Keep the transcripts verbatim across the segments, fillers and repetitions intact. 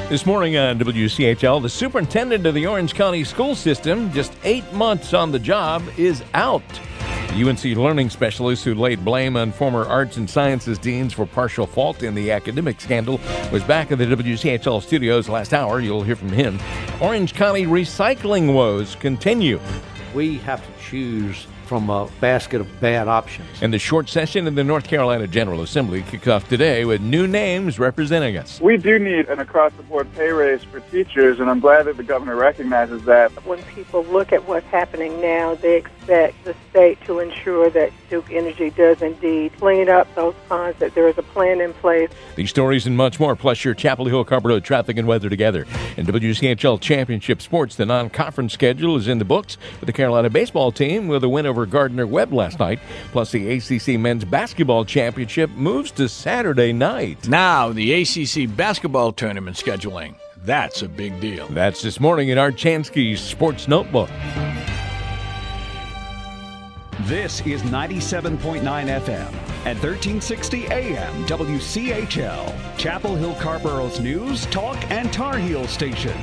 This morning on W C H L, the superintendent of the Orange County school system, just eight months on the job, is out. The U N C learning specialist who laid blame on former arts and sciences deans for partial fault in the academic scandal was back at the W C H L studios last hour. You'll hear from him. Orange County recycling woes continue. We have to choose from a basket of bad options. And the short session in the North Carolina General Assembly kicks off today with new names representing us. We do need an across-the-board pay raise for teachers, and I'm glad that the governor recognizes that. When people look at what's happening now, they expect the state to ensure that Duke Energy does indeed clean up those ponds, that there is a plan in place. These stories and much more, plus your Chapel Hill Carper Road traffic and weather together. In W C H L Championship Sports, the non-conference schedule is in the books with the Carolina baseball team with a win over Gardner-Webb last night. Plus, the A C C Men's Basketball Championship moves to Saturday night. Now, the A C C basketball tournament scheduling. That's a big deal. That's this morning in Art Chansky's Sports Notebook. This is ninety-seven point nine F M at thirteen sixty A M W C H L, Chapel Hill Carborough's news, talk, and Tar Heel station.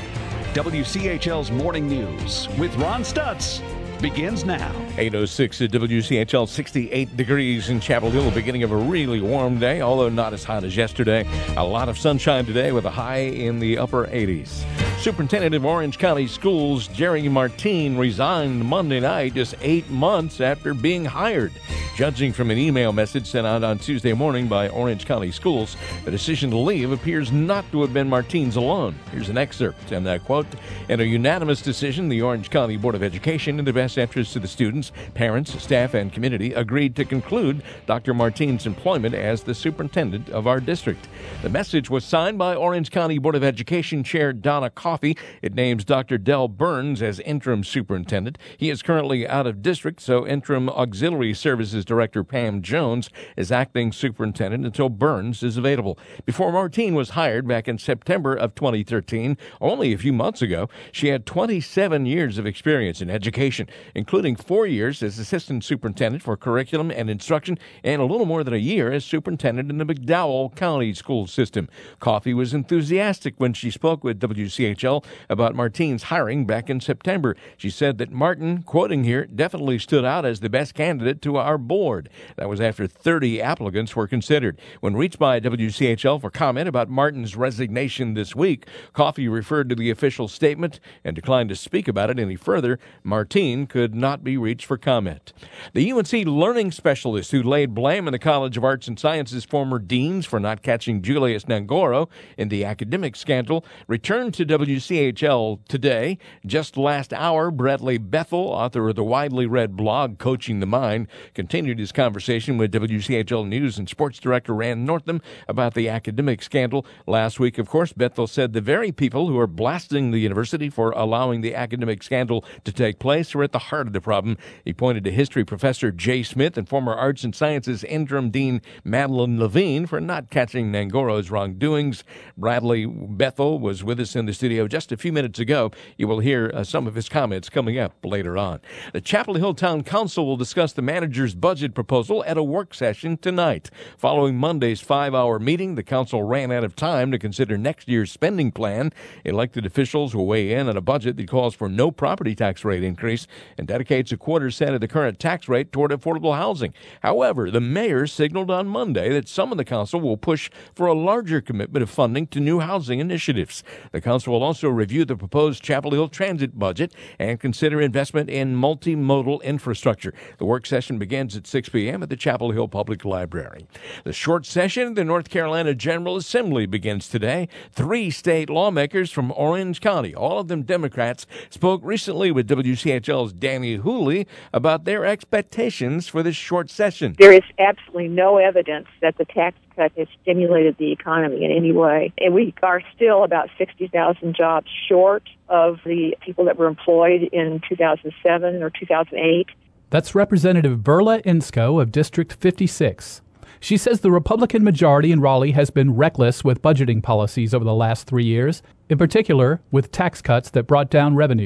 W C H L's Morning News with Ron Stutz begins now. eight oh six at W C H L, sixty-eight degrees in Chapel Hill, beginning of a really warm day, although not as hot as yesterday. A lot of sunshine today with a high in the upper eighties. Superintendent of Orange County Schools, Jerry Martine, resigned Monday night just eight months after being hired. Judging from an email message sent out on Tuesday morning by Orange County Schools, the decision to leave appears not to have been Martine's alone. Here's an excerpt, and I quote, "In a unanimous decision, the Orange County Board of Education, in the best interest of the students, parents, staff, and community, agreed to conclude Doctor Martine's employment as the superintendent of our district." The message was signed by Orange County Board of Education Chair Donna Coffey. It names Doctor Del Burns as interim superintendent. He is currently out of district, so interim auxiliary services director Pam Jones is acting superintendent until Burns is available. Before Martine was hired back in September of twenty thirteen, only a few months ago, she had twenty-seven years of experience in education, including four years as assistant superintendent for curriculum and instruction and a little more than a year as superintendent in the McDowell County school system. Coffey was enthusiastic when she spoke with W C H L about Martine's hiring back in September. She said that Martin, quoting here, definitely stood out as the best candidate to our board. That was after thirty applicants were considered. When reached by W C H L for comment about Martin's resignation this week, Coffey referred to the official statement and declined to speak about it any further. Martine could not be reached for comment. The U N C learning specialist who laid blame on the College of Arts and Sciences former deans for not catching Julius Nangoro in the academic scandal returned to W C H L today. Just last hour, Bradley Bethel, author of the widely read blog Coaching the Mind, continued his conversation with W C H L News and Sports Director Rand Northam about the academic scandal. Last week, of course, Bethel said the very people who are blasting the university for allowing the academic scandal to take place are at the heart of the problem. He pointed to history professor Jay Smith and former Arts and Sciences interim dean Madeline Levine for not catching Nangoro's wrongdoings. Bradley Bethel was with us in the studio just a few minutes ago. You will hear uh, some of his comments coming up later on. The Chapel Hill Town Council will discuss the manager's budget proposal at a work session tonight. Following Monday's five-hour meeting, the council ran out of time to consider next year's spending plan. Elected officials will weigh in on a budget that calls for no property tax rate increase and dedicates a quarter cent of the current tax rate toward affordable housing. However, the mayor signaled on Monday that some of the council will push for a larger commitment of funding to new housing initiatives. The council will also review the proposed Chapel Hill transit budget and consider investment in multimodal infrastructure. The work session begins at six p.m. at the Chapel Hill Public Library. The short session of the North Carolina General Assembly begins today. Three state lawmakers from Orange County, all of them Democrats, spoke recently with W C H L's Danny Hooley about their expectations for this short session. There is absolutely no evidence that the tax cut has stimulated the economy in any way. And we are still about sixty thousand jobs short of the people that were employed in two thousand seven or two thousand eight. That's Representative Berla Insko of District fifty-six. She says the Republican majority in Raleigh has been reckless with budgeting policies over the last three years, in particular with tax cuts that brought down revenue.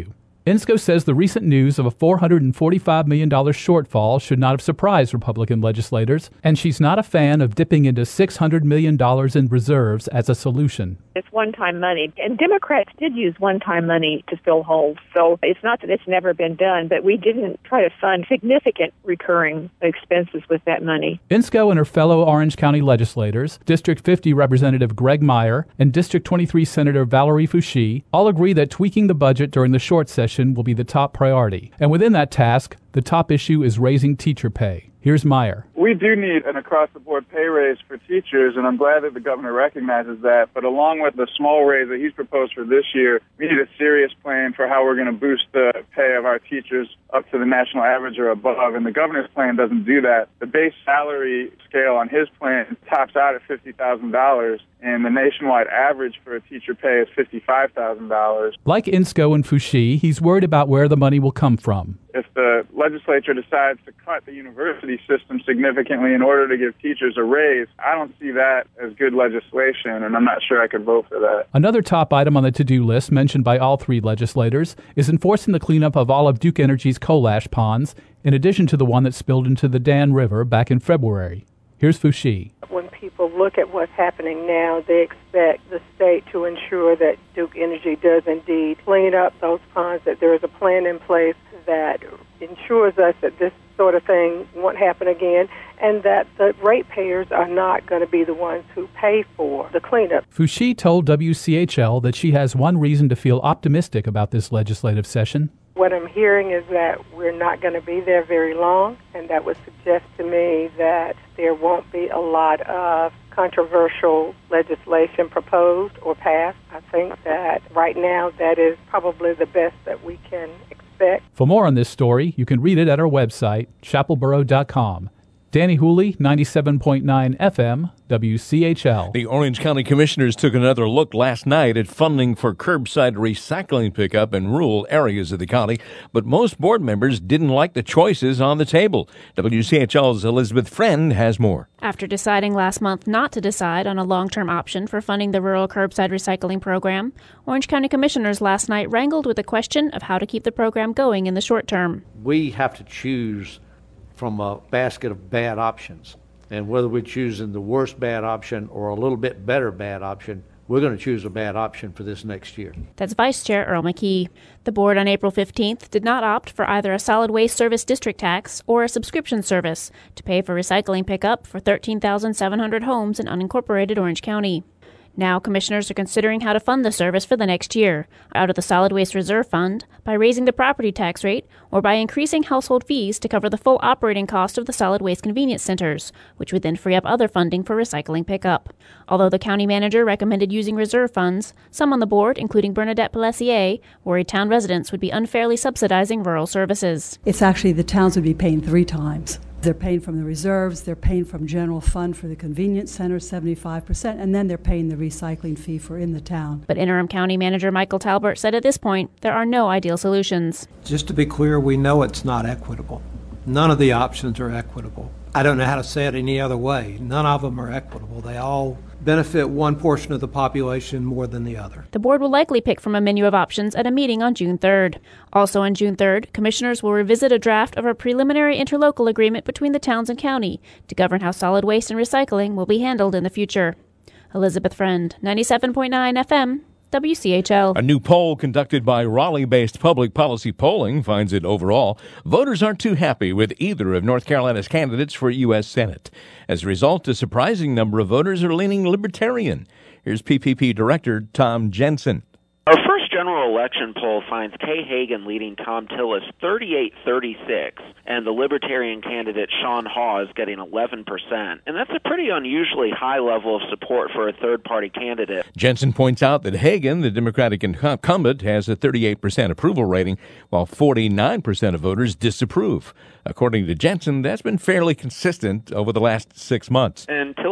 Insco says the recent news of a four hundred forty-five million dollars shortfall should not have surprised Republican legislators, and she's not a fan of dipping into six hundred million dollars in reserves as a solution. It's one-time money, and Democrats did use one-time money to fill holes, so it's not that it's never been done, but we didn't try to fund significant recurring expenses with that money. Insco and her fellow Orange County legislators, District fifty Representative Greg Meyer and District twenty-three Senator Valerie Foushee, all agree that tweaking the budget during the short session will be the top priority. And within that task, the top issue is raising teacher pay. Here's Meyer. We do need an across-the-board pay raise for teachers, and I'm glad that the governor recognizes that. But along with the small raise that he's proposed for this year, we need a serious plan for how we're going to boost the pay of our teachers up to the national average or above. And the governor's plan doesn't do that. The base salary scale on his plan tops out at fifty thousand dollars, and the nationwide average for a teacher pay is fifty-five thousand dollars. Like Insco and Foushee, he's worried about where the money will come from. If the legislature decides to cut the university system significantly in order to give teachers a raise, I don't see that as good legislation, and I'm not sure I could vote for that. Another top item on the to-do list mentioned by all three legislators is enforcing the cleanup of all of Duke Energy's coal ash ponds, in addition to the one that spilled into the Dan River back in February. Here's Foushee. When people look at what's happening now, they expect the state to ensure that Duke Energy does indeed clean up those ponds, that there is a plan in place that ensures us that this sort of thing won't happen again, and that the ratepayers are not going to be the ones who pay for the cleanup. Foushee told W C H L that she has one reason to feel optimistic about this legislative session. What I'm hearing is that we're not going to be there very long, and that would suggest to me that there won't be a lot of controversial legislation proposed or passed. I think that right now that is probably the best that we can expect. For more on this story, you can read it at our website, chapel borough dot com. Danny Hooley, ninety-seven point nine F M, W C H L. The Orange County Commissioners took another look last night at funding for curbside recycling pickup in rural areas of the county, but most board members didn't like the choices on the table. W C H L's Elizabeth Friend has more. After deciding last month not to decide on a long-term option for funding the rural curbside recycling program, Orange County Commissioners last night wrangled with the question of how to keep the program going in the short term. We have to choose from a basket of bad options. And whether we're choosing the worst bad option or a little bit better bad option, we're going to choose a bad option for this next year. That's Vice Chair Earl McKee. The board on April fifteenth did not opt for either a solid waste service district tax or a subscription service to pay for recycling pickup for thirteen thousand seven hundred homes in unincorporated Orange County. Now, commissioners are considering how to fund the service for the next year, out of the Solid Waste Reserve Fund, by raising the property tax rate, or by increasing household fees to cover the full operating cost of the solid waste convenience centers, which would then free up other funding for recycling pickup. Although the county manager recommended using reserve funds, some on the board, including Bernadette Pelletier, worried town residents would be unfairly subsidizing rural services. It's actually the towns would be paying three times. They're paying from the reserves, they're paying from general fund for the convenience center, seventy-five percent, and then they're paying the recycling fee for in the town. But interim county manager Michael Talbert said at this point there are no ideal solutions. Just to be clear, we know it's not equitable. None of the options are equitable. I don't know how to say it any other way. None of them are equitable. They all benefit one portion of the population more than the other. The board will likely pick from a menu of options at a meeting on June third. Also on June third, commissioners will revisit a draft of a preliminary interlocal agreement between the towns and county to govern how solid waste and recycling will be handled in the future. Elizabeth Friend, ninety-seven point nine F M, W C H L. A new poll conducted by Raleigh-based Public Policy Polling finds that overall, voters aren't too happy with either of North Carolina's candidates for U S Senate. As a result, a surprising number of voters are leaning libertarian. Here's P P P Director Tom Jensen. Our first general election poll finds Kay Hagan leading Tom Tillis thirty-eight thirty-six, and the Libertarian candidate Sean Hawes getting eleven percent. And that's a pretty unusually high level of support for a third-party candidate. Jensen points out that Hagan, the Democratic incumbent, has a thirty-eight percent approval rating, while forty-nine percent of voters disapprove. According to Jensen, that's been fairly consistent over the last six months. And Tillis doesn't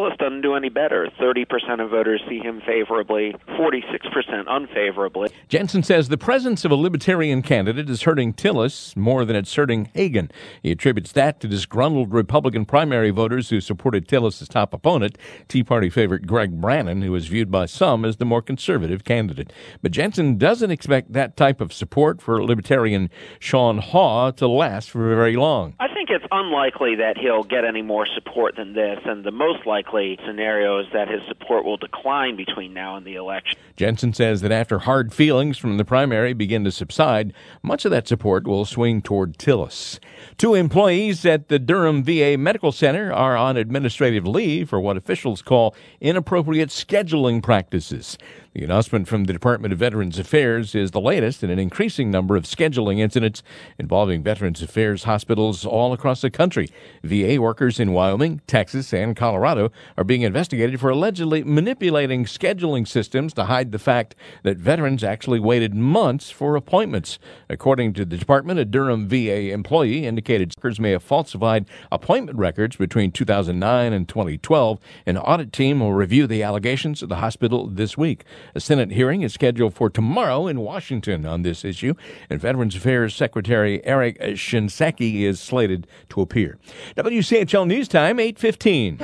do any better. thirty percent of voters see him favorably, forty-six percent unfavorably. Jensen says the presence of a Libertarian candidate is hurting Tillis more than it's hurting Hagan. He attributes that to disgruntled Republican primary voters who supported Tillis' top opponent, Tea Party favorite Greg Brannon, who is viewed by some as the more conservative candidate. But Jensen doesn't expect that type of support for Libertarian Sean Haw to last for very long. I think it's unlikely that he'll get any more support than this, and the most likely scenario is that his support will decline between now and the election. Jensen says that after hard feelings from the primary begin to subside, much of that support will swing toward Tillis. Two employees at the Durham V A Medical Center are on administrative leave for what officials call inappropriate scheduling practices. The announcement from the Department of Veterans Affairs is the latest in an increasing number of scheduling incidents involving Veterans Affairs hospitals all across the country. V A workers in Wyoming, Texas, and Colorado are being investigated for allegedly manipulating scheduling systems to hide the fact that veterans actually waited months for appointments. According to the department, a Durham V A employee indicated workers may have falsified appointment records between two thousand nine and twenty twelve. An audit team will review the allegations at the hospital this week. A Senate hearing is scheduled for tomorrow in Washington on this issue, and Veterans Affairs Secretary Eric Shinseki is slated to appear. W C H L News Time, eight fifteen.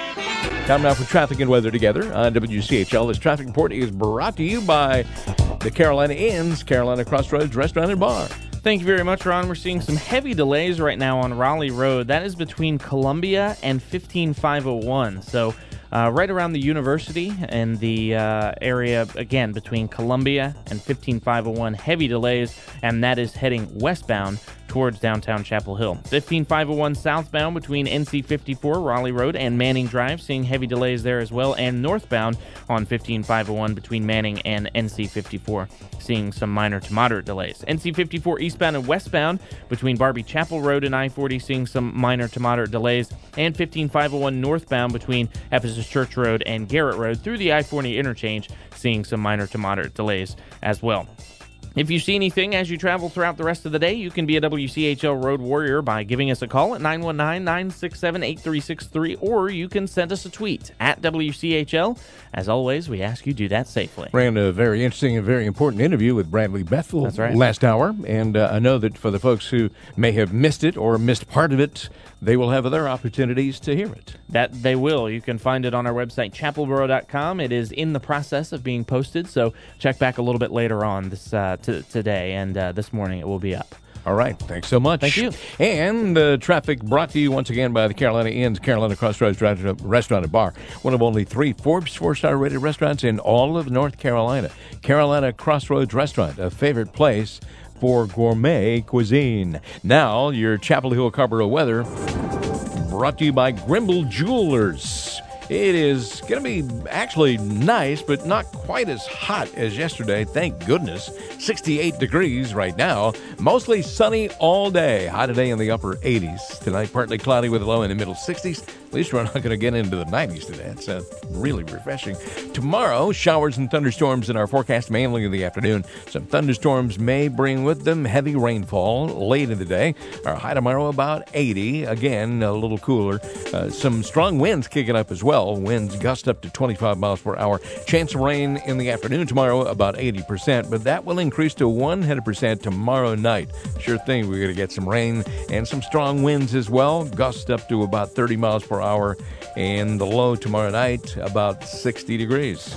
Time now for traffic and weather together on W C H L. This traffic report is brought to you by the Carolina Inns, Carolina Crossroads Restaurant and Bar. Thank you very much, Ron. We're seeing some heavy delays right now on Raleigh Road. That is between Columbia and fifteen five oh one. So uh, right around the university and the uh, area, again, between Columbia and fifteen five oh one, heavy delays, and that is heading westbound towards downtown Chapel Hill. fifteen five oh one southbound between N C fifty-four, Raleigh Road, and Manning Drive, seeing heavy delays there as well, and northbound on fifteen five oh one between Manning and N C fifty-four, seeing some minor to moderate delays. N C fifty-four eastbound and westbound between Barbie Chapel Road and I forty, seeing some minor to moderate delays, and fifteen five oh one northbound between Ephesus Church Road and Garrett Road through the I forty interchange, seeing some minor to moderate delays as well. If you see anything as you travel throughout the rest of the day, you can be a W C H L Road Warrior by giving us a call at nine one nine, nine six seven, eight three six three, or you can send us a tweet at W C H L. As always, we ask you do that safely. Ran a very interesting and very important interview with Bradley Bethel That's right. last hour, and uh, I know that for the folks who may have missed it or missed part of it, they will have other opportunities to hear it. That they will. You can find it on our website, chapel boro dot com. It is in the process of being posted, so check back a little bit later on this uh, t- today, and uh, this morning it will be up. All right. Thanks so much. Thank you. And the uh, traffic brought to you once again by the Carolina Inns, Carolina Crossroads Restaurant and Bar, one of only three Forbes four-star rated restaurants in all of North Carolina. Carolina Crossroads Restaurant, a favorite place for gourmet cuisine. Now, your Chapel Hill Carrboro weather brought to you by Grimble Jewelers. It is going to be actually nice, but not quite as hot as yesterday, thank goodness. sixty-eight degrees right now. Mostly sunny all day. High today in the upper eighties. Tonight, partly cloudy with a low in the middle sixties. At least we're not going to get into the nineties today. It's uh, really refreshing. Tomorrow, showers and thunderstorms in our forecast, mainly in the afternoon. Some thunderstorms may bring with them heavy rainfall late in the day. Our high tomorrow about eighty. Again, a little cooler. Uh, some strong winds kicking up as well. Winds gust up to twenty-five miles per hour. Chance of rain in the afternoon tomorrow about eighty percent, but that will increase to one hundred percent tomorrow night. Sure thing, we're going to get some rain and some strong winds as well. Gust up to about thirty miles per hour, and the low tomorrow night about sixty degrees.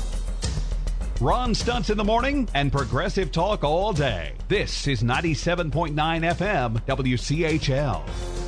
Ron Stutz in the morning and Progressive Talk all day. This is ninety-seven point nine F M W C H L.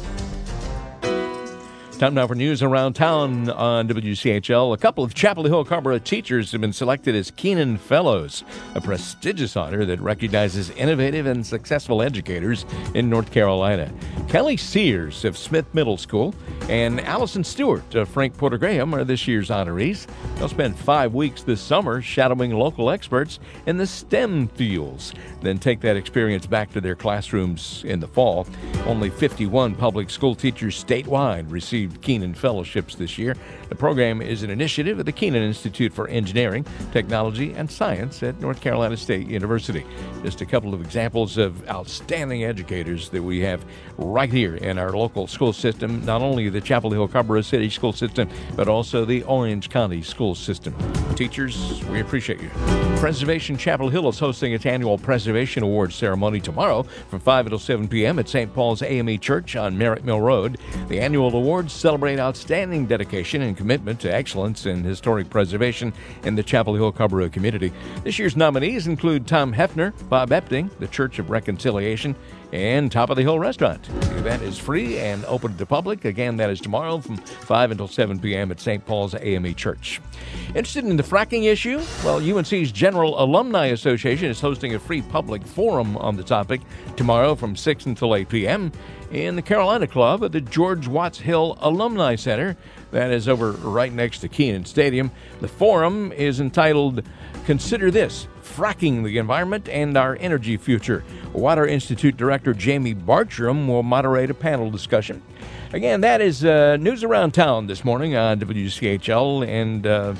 Time now for news around town on W C H L. A couple of Chapel Hill Carrboro teachers have been selected as Keenan Fellows, a prestigious honor that recognizes innovative and successful educators in North Carolina. Kelly Sears of Smith Middle School and Allison Stewart of Frank Porter Graham are this year's honorees. They'll spend five weeks this summer shadowing local experts in the STEM fields, then take that experience back to their classrooms in the fall. Only fifty-one public school teachers statewide received with Keenan Fellowships this year. The program is an initiative of the Keenan Institute for Engineering, Technology, and Science at North Carolina State University. Just a couple of examples of outstanding educators that we have right here in our local school system, not only the Chapel Hill Carrboro City school system, but also the Orange County school system. Teachers, we appreciate you. Preservation Chapel Hill is hosting its annual Preservation Awards ceremony tomorrow from five until seven p.m. at Saint Paul's A M E Church on Merritt Mill Road. The annual awards celebrate outstanding dedication and commitment to excellence in historic preservation in the Chapel Hill Carrboro community. This year's nominees include Tom Hefner, Bob Epting, the Church of Reconciliation, and Top of the Hill Restaurant. The event is free and open to the public. Again, that is tomorrow from five until seven p.m. at Saint Paul's A M E Church. Interested in the fracking issue? Well, U N C's General Alumni Association is hosting a free public forum on the topic tomorrow from six until eight p.m. in the Carolina Club at the George Watts Hill Alumni Center. That is over right next to Keenan Stadium. The forum is entitled Consider This, Fracking the Environment and Our Energy Future. Water Institute Director Jamie Bartram will moderate a panel discussion. Again, that is uh, news around town this morning on W C H L, and uh,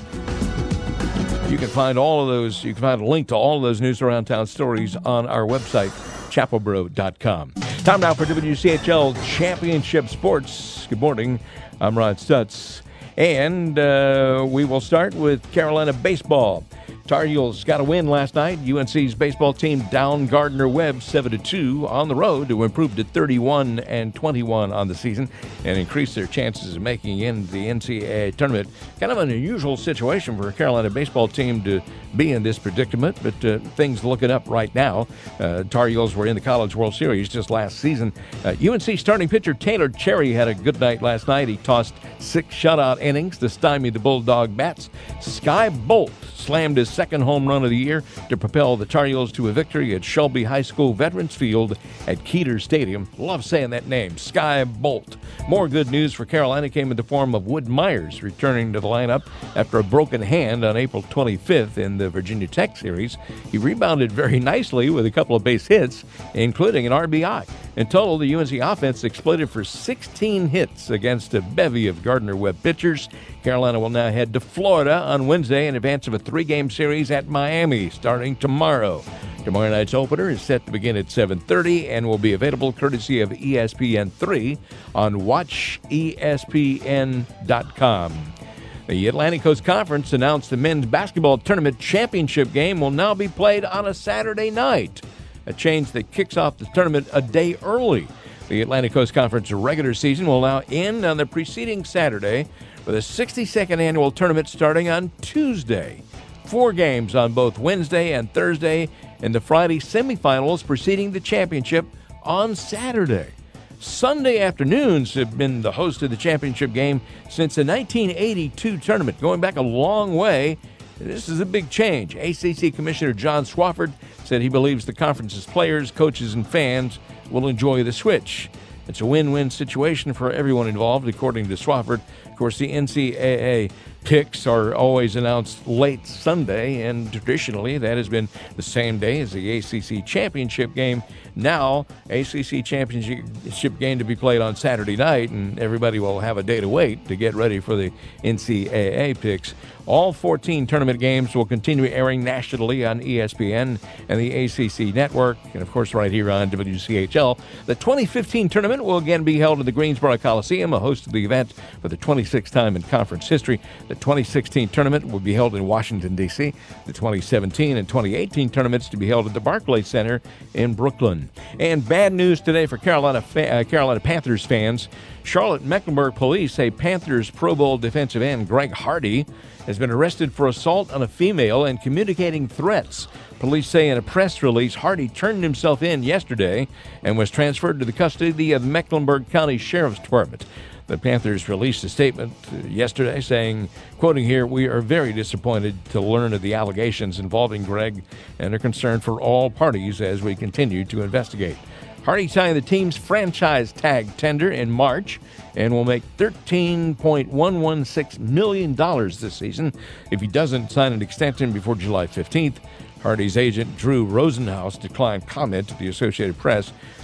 you can find all of those, you can find a link to all of those news around town stories on our website, chapel boro dot com. Time now for W C H L Championship Sports. Good morning. I'm Rod Stutz. And uh, we will start with Carolina baseball. Tar Heels got a win last night. U N C's baseball team down Gardner-Webb seven to two on the road to improve to thirty-one and twenty-one on the season and increase their chances of making in the N C double A tournament. Kind of an unusual situation for a Carolina baseball team to be in this predicament, but uh, things looking up right now. Uh, Tar Heels were in the College World Series just last season. Uh, U N C starting pitcher Taylor Cherry had a good night last night. He tossed six shutout innings to stymie the Bulldog bats. Sky Bolt slammed his second home run of the year to propel the Tar Heels to a victory at Shelby High School Veterans Field at Keeter Stadium. Love saying that name, Sky Bolt. More good news for Carolina came in the form of Wood Myers returning to the lineup after a broken hand on April twenty-fifth in the Virginia Tech series. He rebounded very nicely with a couple of base hits, including an R B I. In total, the U N C offense exploited for sixteen hits against a bevy of Gardner-Webb pitchers. Carolina will now head to Florida on Wednesday in advance of a three-game series at Miami starting tomorrow. Tomorrow night's opener is set to begin at seven thirty and will be available courtesy of E S P N three on watch E S P N dot com. The Atlantic Coast Conference announced the men's basketball tournament championship game will now be played on a Saturday night, a change that kicks off the tournament a day early. The Atlantic Coast Conference regular season will now end on the preceding Saturday with a sixty-second annual tournament starting on Tuesday. Four games on both Wednesday and Thursday, and the Friday semifinals preceding the championship on Saturday. Sunday afternoons have been the host of the championship game since the nineteen eighty-two tournament, going back a long way. This is a big change. A C C Commissioner John Swofford said he believes the conference's players, coaches, and fans will enjoy the switch. It's a win-win situation for everyone involved, according to Swofford. Of course, the N C double A picks are always announced late Sunday, and traditionally that has been the same day as the A C C Championship game. Now, A C C Championship game to be played on Saturday night, and everybody will have a day to wait to get ready for the N C double A picks. All fourteen tournament games will continue airing nationally on E S P N and the A C C Network, and of course right here on W C H L. The twenty fifteen tournament will again be held at the Greensboro Coliseum, a host of the event for the twenty-sixth time in conference history. The twenty sixteen tournament will be held in Washington, D C The twenty seventeen and twenty eighteen tournaments to be held at the Barclays Center in Brooklyn. And bad news today for Carolina fa- uh, Carolina Panthers fans. Charlotte-Mecklenburg police say Panthers Pro Bowl defensive end Greg Hardy has been arrested for assault on a female and communicating threats. Police say in a press release, Hardy turned himself in yesterday and was transferred to the custody of the Mecklenburg County Sheriff's Department. The Panthers released a statement yesterday saying, quoting here, "We are very disappointed to learn of the allegations involving Greg and are concerned for all parties as we continue to investigate." Hardy signed the team's franchise tag tender in March and will make thirteen point one one six million dollars this season if he doesn't sign an extension before July fifteenth. Hardy's agent, Drew Rosenhaus, declined comment to the Associated Press.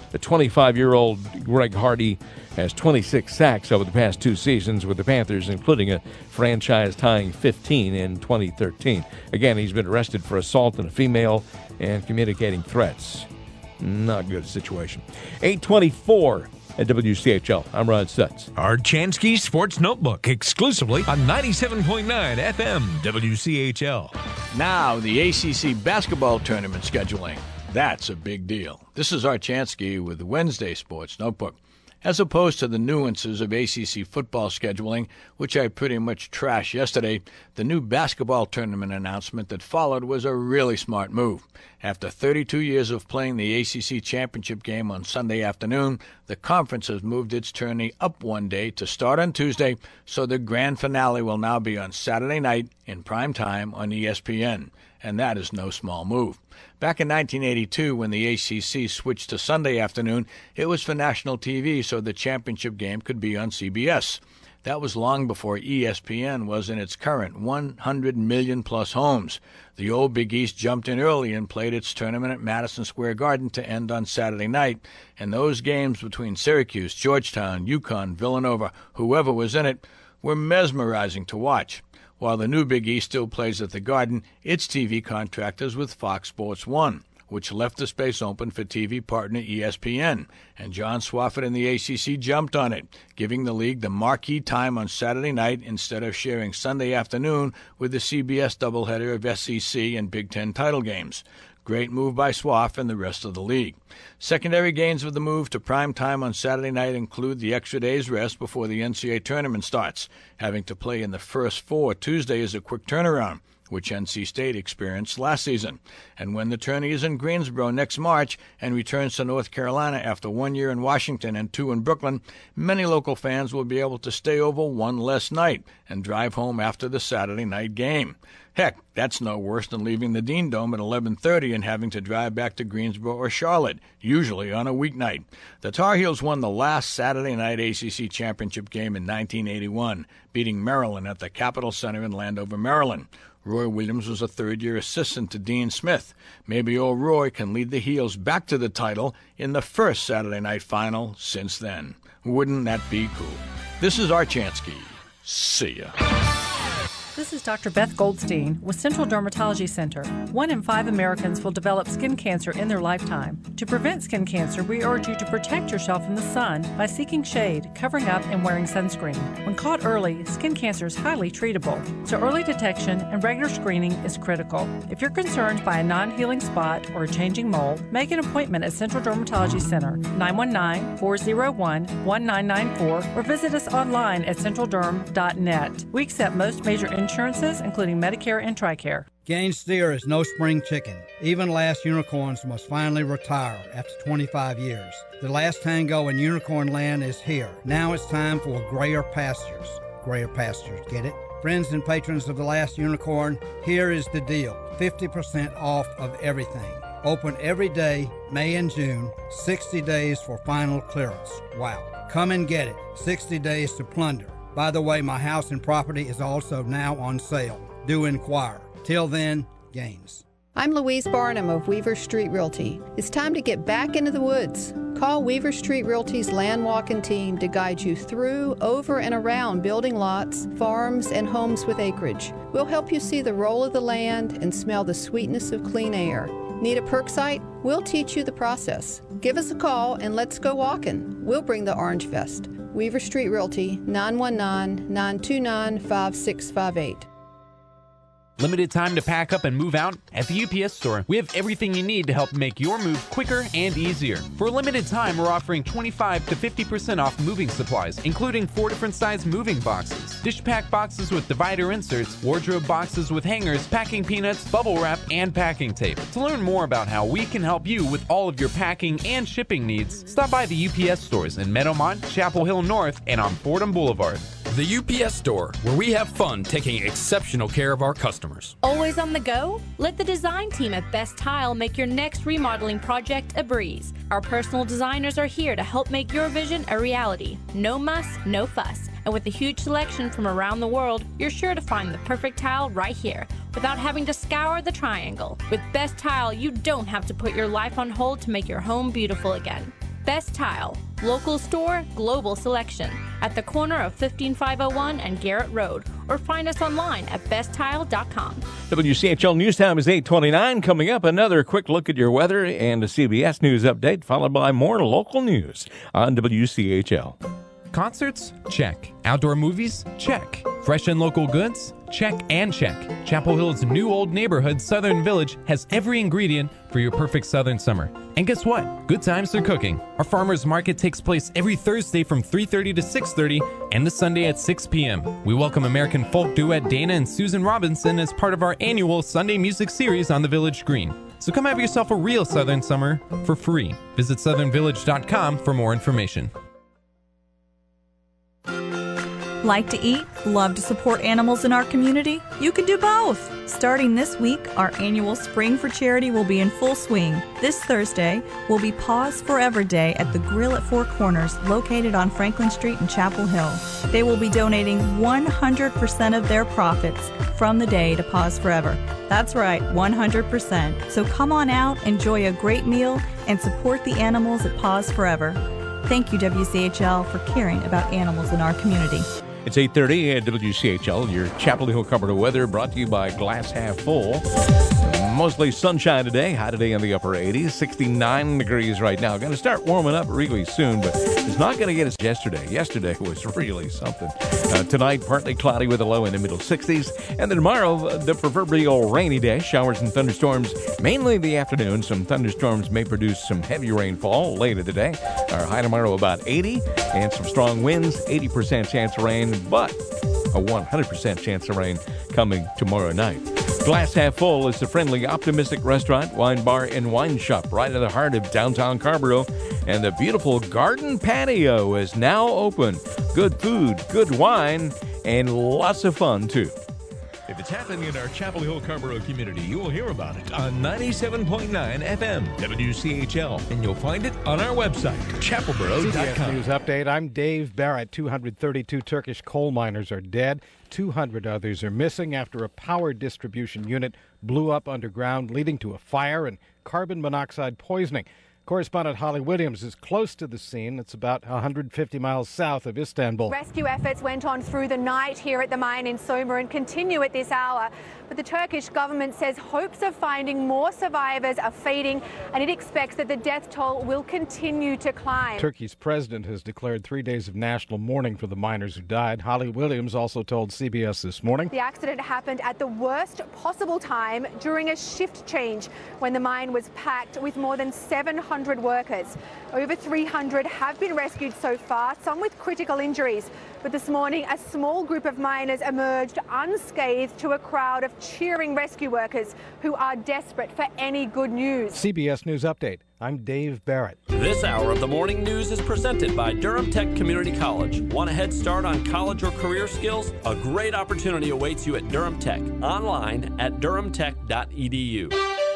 The twenty-five-year-old Greg Hardy has twenty-six sacks over the past two seasons with the Panthers, including a franchise-tying fifteen in twenty thirteen. Again, he's been arrested for assault on a female and communicating threats. Not good situation. eight twenty-four at W C H L. I'm Rod Stutz. Our Chansky Sports Notebook, exclusively on ninety-seven point nine F M W C H L. Now, the A C C basketball tournament scheduling. That's a big deal. This is Art Chansky with the Wednesday Sports Notebook. As opposed to the nuances of A C C football scheduling, which I pretty much trashed yesterday, the new basketball tournament announcement that followed was a really smart move. After thirty-two years of playing the A C C championship game on Sunday afternoon, the conference has moved its tourney up one day to start on Tuesday, so the grand finale will now be on Saturday night in prime time on E S P N. And that is no small move. Back in nineteen eighty-two, when the A C C switched to Sunday afternoon, it was for national T V so the championship game could be on C B S. That was long before E S P N was in its current one hundred million plus homes. The old Big East jumped in early and played its tournament at Madison Square Garden to end on Saturday night, and those games between Syracuse, Georgetown, UConn, Villanova, whoever was in it, were mesmerizing to watch. While the new Big East still plays at the Garden, its T V contract is with Fox Sports one, which left the space open for T V partner E S P N, and John Swofford and the A C C jumped on it, giving the league the marquee time on Saturday night instead of sharing Sunday afternoon with the C B S doubleheader of S E C and Big Ten title games. Great move by Swaff and the rest of the league. Secondary gains of the move to prime time on Saturday night include the extra day's rest before the N C double A tournament starts. Having to play in the first four Tuesday is a quick turnaround, which N C State experienced last season. And when the tourney is in Greensboro next March and returns to North Carolina after one year in Washington and two in Brooklyn, many local fans will be able to stay over one less night and drive home after the Saturday night game. Heck, that's no worse than leaving the Dean Dome at eleven thirty and having to drive back to Greensboro or Charlotte, usually on a weeknight. The Tar Heels won the last Saturday night A C C championship game in nineteen eighty-one, beating Maryland at the Capitol Center in Landover, Maryland. Roy Williams was a third-year assistant to Dean Smith. Maybe old Roy can lead the Heels back to the title in the first Saturday night final since then. Wouldn't that be cool? This is Art Chansky. See ya. This is Doctor Beth Goldstein with Central Dermatology Center. One in five Americans will develop skin cancer in their lifetime. To prevent skin cancer, we urge you to protect yourself from the sun by seeking shade, covering up, and wearing sunscreen. When caught early, skin cancer is highly treatable, so early detection and regular screening is critical. If you're concerned by a non-healing spot or a changing mole, make an appointment at Central Dermatology Center, nine one nine, four oh one, one nine nine four, or visit us online at central derm dot net. We accept most major insurances, including Medicare and TRICARE. Gaines Steer is no spring chicken. Even Last Unicorns must finally retire after twenty-five years. The last tango in unicorn land is here. Now it's time for grayer pastures. Grayer pastures, get it? Friends and patrons of The Last Unicorn, here is the deal. fifty percent off of everything. Open every day, May and June, sixty days for final clearance. Wow. Come and get it. sixty days to plunder. By the way, my house and property is also now on sale. Do inquire. Till then, Gaines. I'm Louise Barnum of Weaver Street Realty. It's time to get back into the woods. Call Weaver Street Realty's Land Walking team to guide you through, over, and around building lots, farms, and homes with acreage. We'll help you see the role of the land and smell the sweetness of clean air. Need a perk site? We'll teach you the process. Give us a call and let's go walking. We'll bring the orange vest. Weaver Street Realty, nine one nine, nine two nine, five six five eight. Limited time to pack up and move out? At the U P S Store, we have everything you need to help make your move quicker and easier. For a limited time, we're offering twenty-five to fifty percent off moving supplies, including four different size moving boxes, dish pack boxes with divider inserts, wardrobe boxes with hangers, packing peanuts, bubble wrap, and packing tape. To learn more about how we can help you with all of your packing and shipping needs, stop by the U P S stores in Meadowmont, Chapel Hill North, and on Fordham Boulevard. The U P S Store, where we have fun taking exceptional care of our customers. Always on the go? Let the design team at Best Tile make your next remodeling project a breeze. Our personal designers are here to help make your vision a reality. No muss, no fuss. And with a huge selection from around the world, you're sure to find the perfect tile right here, without having to scour the triangle. With Best Tile, you don't have to put your life on hold to make your home beautiful again. Best Tile, local store, global selection, at the corner of fifteen five oh one and Garrett Road, or find us online at best tile dot com. W C H L News Time is eight twenty-nine. Coming up, another quick look at your weather and a C B S News update, followed by more local news on W C H L. Concerts? Check. Outdoor movies? Check. Fresh and local goods? Check and check. Chapel Hill's new old neighborhood, Southern Village, has every ingredient for your perfect southern summer. And guess what? Good times are cooking. Our farmers market takes place every Thursday from three thirty to six thirty and the Sunday at six p.m. We welcome American folk duet Dana and Susan Robinson as part of our annual Sunday music series on the Village Green. So come have yourself a real southern summer for free. Visit southern village dot com for more information. Like to eat? Love to support animals in our community? You can do both! Starting this week, our annual Spring for Charity will be in full swing. This Thursday will be Paws Forever Day at the Grill at Four Corners, located on Franklin Street in Chapel Hill. They will be donating one hundred percent of their profits from the day to Paws Forever. That's right, one hundred percent. So come on out, enjoy a great meal, and support the animals at Paws Forever. Thank you, W C H L, for caring about animals in our community. It's eight thirty at W C H L. Your Chapel Hill Comforter weather brought to you by Glass Half Full. Mostly sunshine today. High today in the upper eighties. sixty-nine degrees right now. Going to start warming up really soon, but it's not going to get us yesterday. Yesterday was really something. Uh, tonight, partly cloudy with a low in the middle sixties. And then tomorrow, the proverbial rainy day. Showers and thunderstorms, mainly in the afternoon. Some thunderstorms may produce some heavy rainfall later today. Our high tomorrow about eighty, and some strong winds. eighty percent chance of rain, but a one hundred percent chance of rain coming tomorrow night. Glass Half Full is the friendly, optimistic restaurant, wine bar, and wine shop right in the heart of downtown Carrboro. And the beautiful garden patio is now open. Good food, good wine, and lots of fun, too. If it's happening in our Chapel Hill Carrboro community, you will hear about it on ninety-seven point nine F M W C H L, and you'll find it on our website, chapel boro dot com. C B S News Update. I'm Dave Barrett. two hundred thirty-two Turkish coal miners are dead. two hundred others are missing after a power distribution unit blew up underground, leading to a fire and carbon monoxide poisoning. Correspondent Holly Williams is close to the scene. It's about one hundred fifty miles south of Istanbul. Rescue efforts went on through the night here at the mine in Soma and continue at this hour. But the Turkish government says hopes of finding more survivors are fading, and it expects that the death toll will continue to climb. Turkey's president has declared three days of national mourning for the miners who died. Holly Williams also told C B S This Morning. The accident happened at the worst possible time during a shift change when the mine was packed with more than seven hundred workers. Over three hundred have been rescued so far, some with critical injuries. But this morning, a small group of miners emerged unscathed to a crowd of cheering rescue workers who are desperate for any good news. C B S News Update. I'm Dave Barrett. This hour of the morning news is presented by Durham Tech Community College. Want a head start on college or career skills? A great opportunity awaits you at Durham Tech. Online at durham tech dot e d u.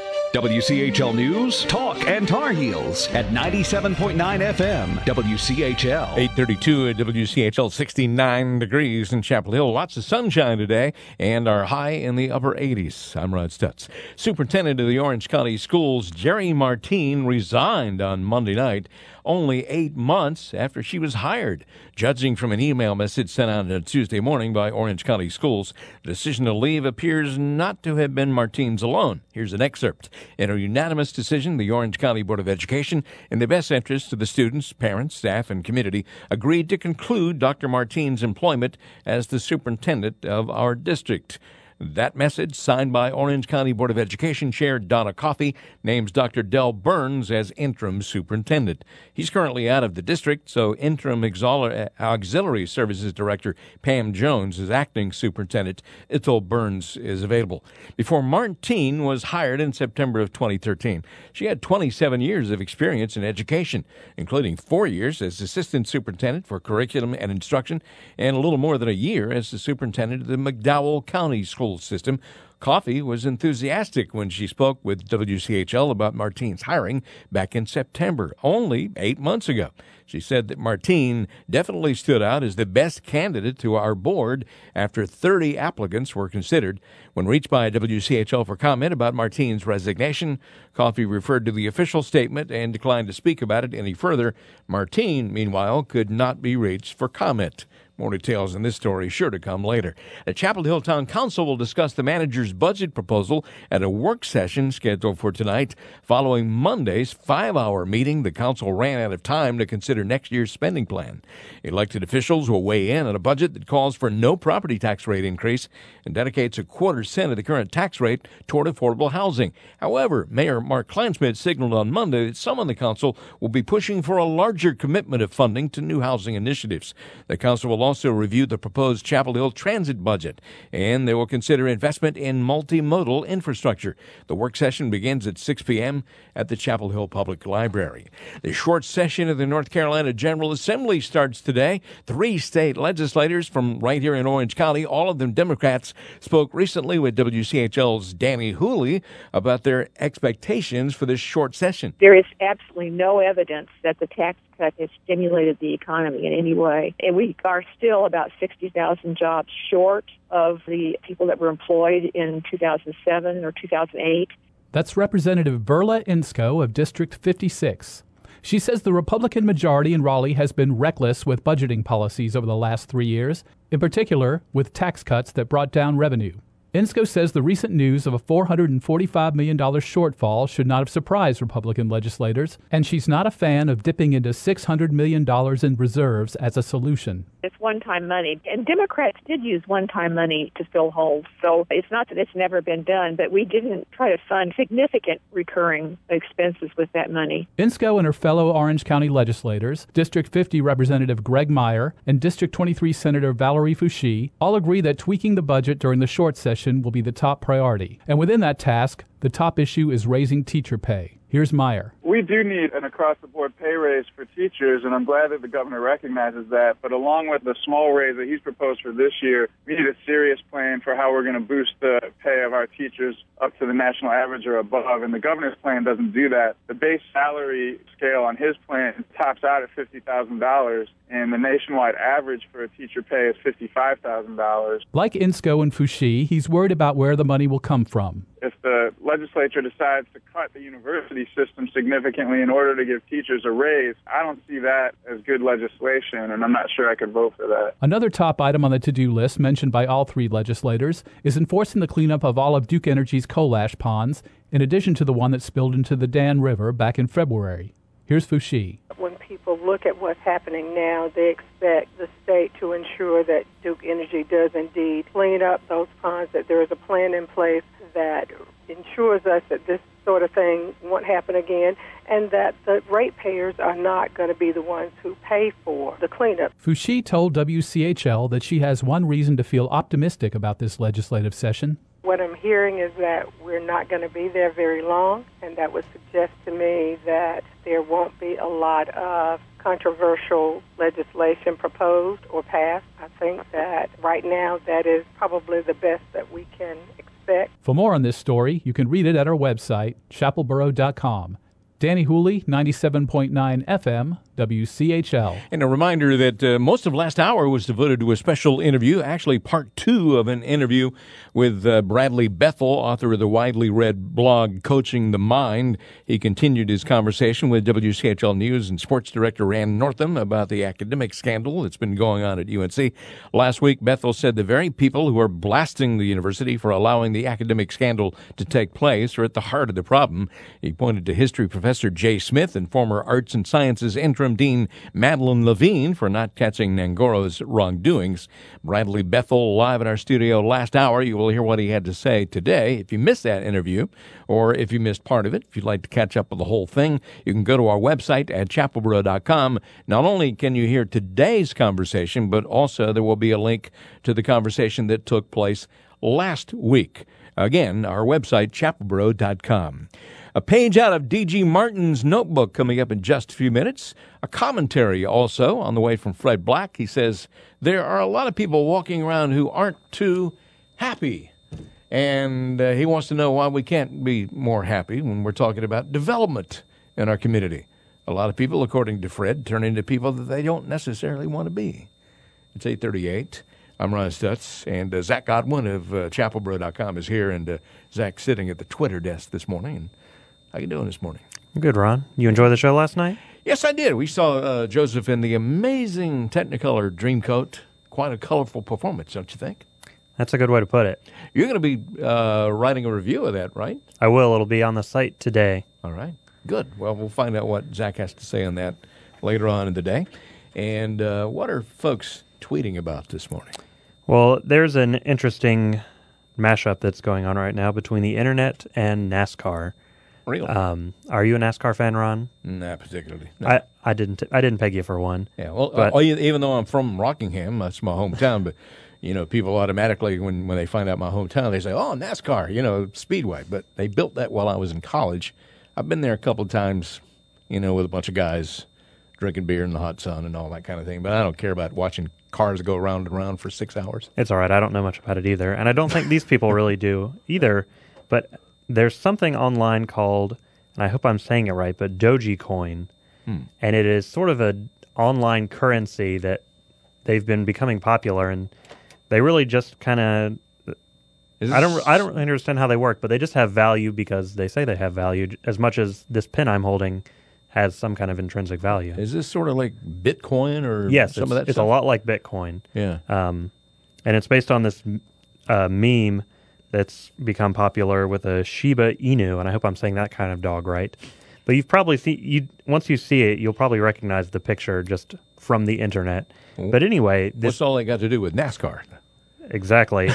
W C H L News, Talk, and Tar Heels at ninety-seven point nine F M, W C H L. eight thirty-two at W C H L, sixty-nine degrees in Chapel Hill. Lots of sunshine today, and our high in the upper eighties. I'm Rod Stutz. Superintendent of the Orange County Schools, Jerry Martine, resigned on Monday night, only eight months after she was hired. Judging from an email message sent out on Tuesday morning by Orange County Schools, the decision to leave appears not to have been Martine's alone. Here's an excerpt. In a unanimous decision, the Orange County Board of Education, in the best interest of the students, parents, staff, and community, agreed to conclude Doctor Martine's employment as the superintendent of our district. That message, signed by Orange County Board of Education Chair Donna Coffey, names Doctor Del Burns as interim superintendent. He's currently out of the district, so interim auxiliary services director Pam Jones is acting superintendent until Burns is available. Before Martine was hired in September of twenty thirteen, she had twenty-seven years of experience in education, including four years as assistant superintendent for curriculum and instruction and a little more than a year as the superintendent of the McDowell County School system. Coffey was enthusiastic when she spoke with W C H L about Martine's hiring back in September, only eight months ago. She said that Martine definitely stood out as the best candidate to our board after thirty applicants were considered. When reached by W C H L for comment about Martine's resignation, Coffey referred to the official statement and declined to speak about it any further. Martine, meanwhile, could not be reached for comment. More details on this story sure to come later. The Chapel Hill Town Council will discuss the manager's budget proposal at a work session scheduled for tonight. Following Monday's five-hour meeting, the council ran out of time to consider next year's spending plan. Elected officials will weigh in on a budget that calls for no property tax rate increase and dedicates a quarter cent of the current tax rate toward affordable housing. However, Mayor Mark Kleinsmith signaled on Monday that some on the council will be pushing for a larger commitment of funding to new housing initiatives. The council will also review the proposed Chapel Hill transit budget, and they will consider investment in multimodal infrastructure. The work session begins at six p.m. at the Chapel Hill Public Library. The short session of the North Carolina General Assembly starts today. Three state legislators from right here in Orange County, all of them Democrats, spoke recently with W C H L's Danny Hooley about their expectations for this short session. There is absolutely no evidence that the tax cut has stimulated the economy in any way. And we are still about sixty thousand jobs short of the people that were employed in two thousand seven or two thousand eight. That's Representative Verla Insko of District fifty-six. She says the Republican majority in Raleigh has been reckless with budgeting policies over the last three years, in particular with tax cuts that brought down revenue. Insko says the recent news of a four hundred forty-five million dollars shortfall should not have surprised Republican legislators, and she's not a fan of dipping into six hundred million dollars in reserves as a solution. It's one-time money, and Democrats did use one-time money to fill holes, so it's not that it's never been done, but we didn't try to fund significant recurring expenses with that money. Insko and her fellow Orange County legislators, District fifty Representative Greg Meyer and District twenty-three Senator Valerie Foushee, all agree that tweaking the budget during the short session will be the top priority. And within that task, the top issue is raising teacher pay. Here's Meyer. We do need an across-the-board pay raise for teachers, and I'm glad that the governor recognizes that. But along with the small raise that he's proposed for this year, we need a serious plan for how we're going to boost the pay of our teachers up to the national average or above. And the governor's plan doesn't do that. The base salary scale on his plan tops out at fifty thousand dollars, and the nationwide average for a teacher pay is fifty-five thousand dollars. Like Insko and Foushee, he's worried about where the money will come from. If the legislature decides to cut the university system significantly in order to give teachers a raise, I don't see that as good legislation, and I'm not sure I could vote for that. Another top item on the to-do list mentioned by all three legislators is enforcing the cleanup of all of Duke Energy's coal ash ponds, in addition to the one that spilled into the Dan River back in February. Here's Foushee. When people look at what's happening now, they expect the state to ensure that Duke Energy does indeed clean up those ponds, that there is a plan in place that ensures us that this sort of thing won't happen again, and that the ratepayers are not going to be the ones who pay for the cleanup. Foushee told W C H L that she has one reason to feel optimistic about this legislative session. What I'm hearing is that we're not going to be there very long, and that would suggest to me that there won't be a lot of controversial legislation proposed or passed. I think that right now that is probably the best that we can expect. For more on this story, you can read it at our website, chapel borough dot com. Danny Hooley, ninety-seven point nine F M, W C H L. And a reminder that uh, most of last hour was devoted to a special interview, actually part two of an interview with uh, Bradley Bethel, author of the widely read blog Coaching the Mind. He continued his conversation with W C H L News and Sports Director Rand Northam about the academic scandal that's been going on at U N C. Last week, Bethel said the very people who are blasting the university for allowing the academic scandal to take place are at the heart of the problem. He pointed to history professor Jay Smith and former Arts and Sciences interim dean Madeline Levine for not catching Nangoro's wrongdoings. Bradley Bethel live in our studio last hour. You will hear what he had to say today. If you missed that interview, or if you missed part of it, if you'd like to catch up with the whole thing, you can go to our website at chapel borough dot com. Not only can you hear today's conversation, but also there will be a link to the conversation that took place last week. Again, our website, chapel borough dot com. A page out of D G Martin's notebook coming up in just a few minutes. A commentary also on the way from Fred Black. He says, there are a lot of people walking around who aren't too happy. And uh, he wants to know why we can't be more happy when we're talking about development in our community. A lot of people, according to Fred, turn into people that they don't necessarily want to be. It's eight thirty-eight. I'm Ron Stutz, and uh, Zach Godwin of uh, chapel bro dot com is here, and uh, Zach's sitting at the Twitter desk this morning. And how you doing this morning? Good, Ron. You enjoy the show last night? Yes, I did. We saw uh, Joseph in the amazing Technicolor Dreamcoat. Quite a colorful performance, don't you think? That's a good way to put it. You're going to be uh, writing a review of that, right? I will. It'll be on the site today. All right. Good. Well, we'll find out what Zach has to say on that later on in the day. And uh, what are folks tweeting about this morning? Well, there's an interesting mashup that's going on right now between the internet and NASCAR. Really? Um, are you a NASCAR fan, Ron? Not particularly. No. I, I didn't. I didn't peg you for one. Yeah. Well, but, uh, even though I'm from Rockingham, that's my hometown, but. You know, people automatically, when, when they find out my hometown, they say, oh, NASCAR, you know, Speedway. But they built that while I was in college. I've been there a couple of times, you know, with a bunch of guys drinking beer in the hot sun and all that kind of thing. But I don't care about watching cars go round and round for six hours. It's all right. I don't know much about it either. And I don't think these people really do either. But there's something online called, and I hope I'm saying it right, but Dogecoin. Hmm. And it is sort of an online currency that they've been becoming popular. And they really just kind of, I don't I don't really understand how they work, but they just have value because they say they have value, as much as this pen I'm holding has some kind of intrinsic value. Is this sort of like Bitcoin or yes, some it's, of that it's stuff? a lot like Bitcoin. Yeah. Um, and it's based on this uh, meme that's become popular with a Shiba Inu, and I hope I'm saying that kind of dog right. But you've probably seen, you once you see it, you'll probably recognize the picture just from the internet. But anyway, this, what's all they got to do with NASCAR? Exactly.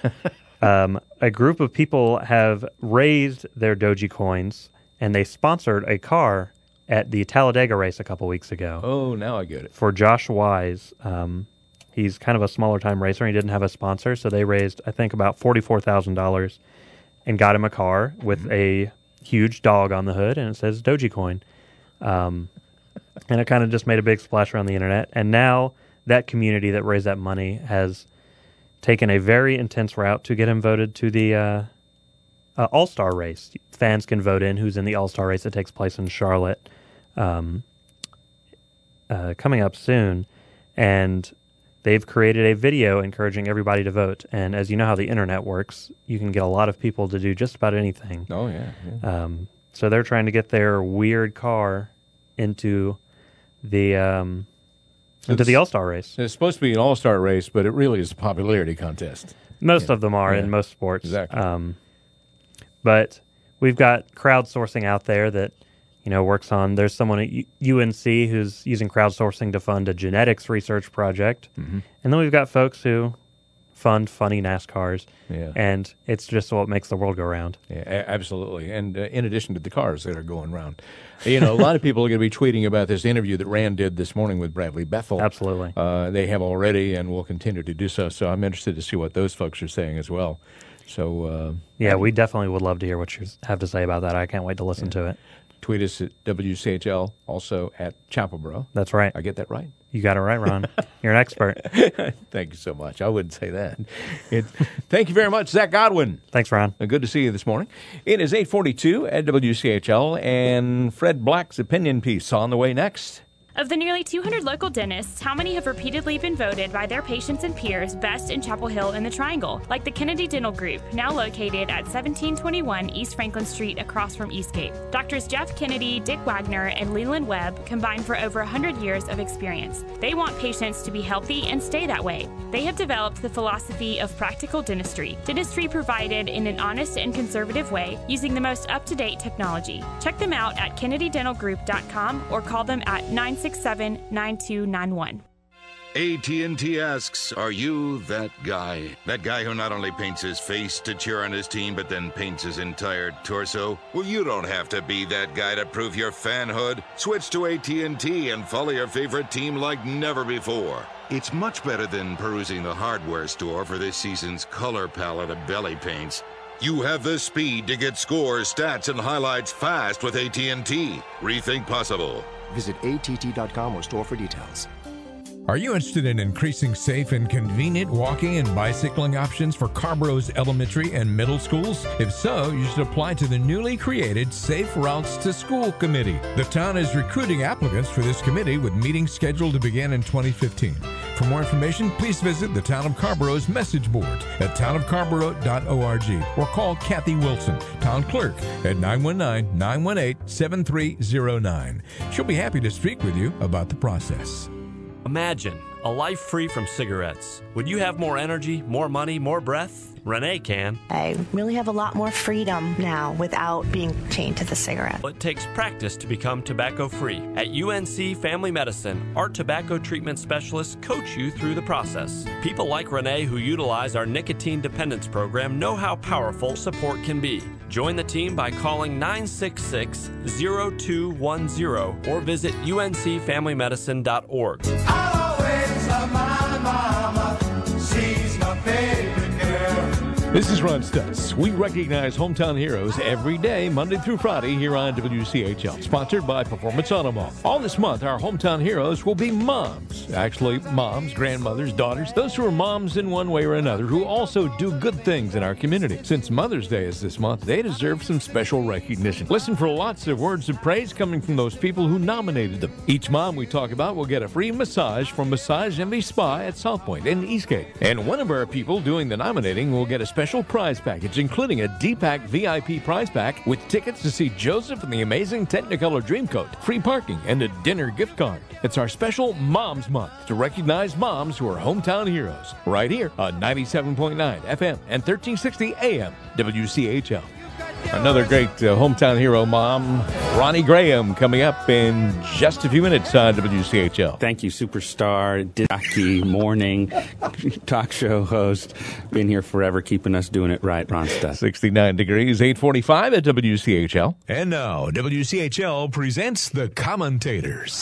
um, a group of people have raised their Dogecoins, and they sponsored a car at the Talladega race a couple weeks ago. Oh, now I get it. For Josh Wise. Um, he's kind of a smaller time racer, and he didn't have a sponsor, so they raised, I think, about forty-four thousand dollars and got him a car with mm-hmm. a huge dog on the hood, and it says Dogecoin. Um, and it kind of just made a big splash around the internet. And now that community that raised that money has taken a very intense route to get him voted to the uh, uh, All-Star race. Fans can vote in who's in the All-Star race that takes place in Charlotte um, uh, coming up soon. And they've created a video encouraging everybody to vote. And as you know how the internet works, you can get a lot of people to do just about anything. Oh, yeah. yeah. Um, so they're trying to get their weird car into the um, into it's, the All-Star race. It's supposed to be an All-Star race, but it really is a popularity contest. Most yeah. of them are yeah. in most sports. Exactly. Um, but we've got crowdsourcing out there that you know works on. There's someone at U N C who's using crowdsourcing to fund a genetics research project, mm-hmm. and then we've got folks who fund funny NASCARs, yeah. and it's just what makes the world go round. Yeah, a- absolutely. And uh, in addition to the cars that are going round, you know, a lot of people are going to be tweeting about this interview that Rand did this morning with Bradley Bethel. Absolutely. Uh, they have already and will continue to do so. So I'm interested to see what those folks are saying as well. So uh, yeah, we definitely would love to hear what you have to say about that. I can't wait to listen yeah. to it. Tweet us at W C H L, also at Chapel Bro. That's right. I get that right? You got it right, Ron. You're an expert. Thank you so much. I wouldn't say that. It, thank you very much, Zach Godwin. Thanks, Ron. Uh, good to see you this morning. It is eight forty-two at W C H L, and Fred Black's opinion piece on the way next. Of the nearly two hundred local dentists, how many have repeatedly been voted by their patients and peers best in Chapel Hill and the Triangle? Like the Kennedy Dental Group, now located at seventeen twenty-one East Franklin Street across from Eastgate. Doctors Jeff Kennedy, Dick Wagner, and Leland Webb combine for over one hundred years of experience. They want patients to be healthy and stay that way. They have developed the philosophy of practical dentistry, dentistry provided in an honest and conservative way using the most up-to-date technology. Check them out at kennedy dental group dot com or call them at nine six seven, nine two nine one. A T and T asks, are you that guy? That guy who not only paints his face to cheer on his team, but then paints his entire torso? Well, you don't have to be that guy to prove your fanhood. Switch to A T and T and follow your favorite team like never before. It's much better than perusing the hardware store for this season's color palette of belly paints. You have the speed to get scores, stats, and highlights fast with A T and T. Rethink possible. Visit A T T dot com or store for details. Are you interested in increasing safe and convenient walking and bicycling options for Carborough's elementary and middle schools? If so, you should apply to the newly created Safe Routes to School Committee. The town is recruiting applicants for this committee with meetings scheduled to begin in twenty fifteen. For more information, please visit the Town of Carborough's message board at town of carborough dot org or call Kathy Wilson, Town Clerk, at nine one nine, nine one eight, seven three zero nine. She'll be happy to speak with you about the process. Imagine a life free from cigarettes. Would you have more energy, more money, more breath? Renee can. I really have a lot more freedom now without being chained to the cigarette. It takes practice to become tobacco-free. At U N C Family Medicine, our tobacco treatment specialists coach you through the process. People like Renee who utilize our nicotine dependence program know how powerful support can be. Join the team by calling nine six six, zero two one zero or visit U N C family medicine dot org. I always love my mama. She's my favorite girl. This is Ron Stutz. We recognize hometown heroes every day, Monday through Friday, here on W C H L. Sponsored by Performance Auto Mall. All this month, our hometown heroes will be moms. Actually, moms, grandmothers, daughters, those who are moms in one way or another, who also do good things in our community. Since Mother's Day is this month, they deserve some special recognition. Listen for lots of words of praise coming from those people who nominated them. Each mom we talk about will get a free massage from Massage Envy Spa at South Point in Eastgate. And one of our people doing the nominating will get a special prize package, including a D-Pack V I P prize pack with tickets to see Joseph and the amazing Technicolor Dreamcoat, free parking, and a dinner gift card. It's our special Moms Month to recognize moms who are hometown heroes, right here on ninety-seven point nine F M and thirteen sixty A M W C H L. Another great uh, hometown hero mom, Ronnie Graham, coming up in just a few minutes on W C H L. Thank you, superstar, Dicky, morning talk show host. Been here forever, keeping us doing it right, Ron Stutz. sixty-nine degrees, eight forty-five at W C H L. And now, W C H L presents The Commentators.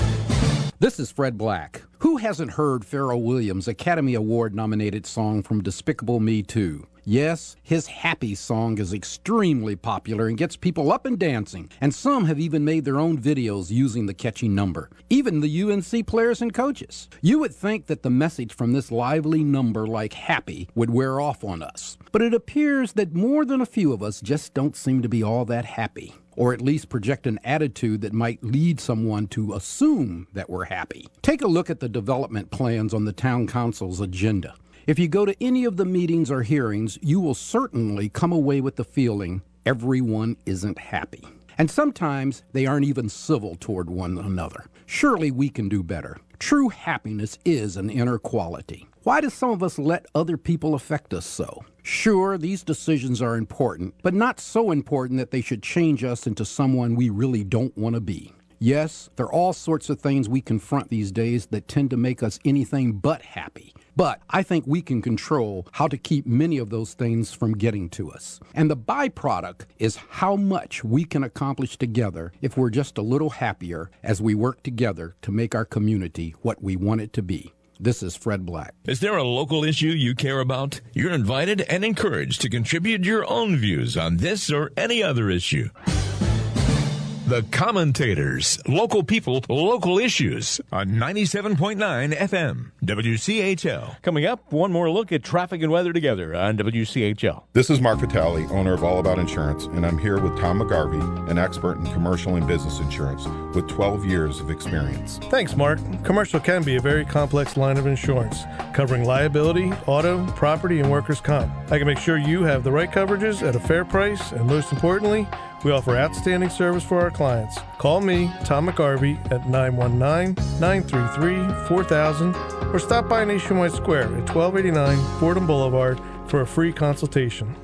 This is Fred Black. Who hasn't heard Pharrell Williams' Academy Award-nominated song from Despicable Me two? Yes, his Happy song is extremely popular and gets people up and dancing, and some have even made their own videos using the catchy number, even the U N C players and coaches. You would think that the message from this lively number like Happy would wear off on us, but it appears that more than a few of us just don't seem to be all that happy, or at least project an attitude that might lead someone to assume that we're happy. Take a look at the development plans on the town council's agenda. If you go to any of the meetings or hearings, you will certainly come away with the feeling everyone isn't happy. And sometimes they aren't even civil toward one another. Surely we can do better. True happiness is an inner quality. Why do some of us let other people affect us so? Sure, these decisions are important, but not so important that they should change us into someone we really don't want to be. Yes, there are all sorts of things we confront these days that tend to make us anything but happy. But I think we can control how to keep many of those things from getting to us. And the byproduct is how much we can accomplish together if we're just a little happier as we work together to make our community what we want it to be. This is Fred Black. Is there a local issue you care about? You're invited and encouraged to contribute your own views on this or any other issue. The Commentators, local people, local issues on ninety-seven point nine F M, W C H L. Coming up, one more look at traffic and weather together on W C H L. This is Mark Vitale, owner of All About Insurance, and I'm here with Tom McGarvey, an expert in commercial and business insurance with twelve years of experience. Thanks, Mark. Commercial can be a very complex line of insurance, covering liability, auto, property, and workers' comp. I can make sure you have the right coverages at a fair price, and most importantly, we offer outstanding service for our clients. Call me, Tom McGarvey, at nine one nine, nine three three, four thousand or stop by Nationwide Square at twelve eighty-nine Fordham Boulevard for a free consultation.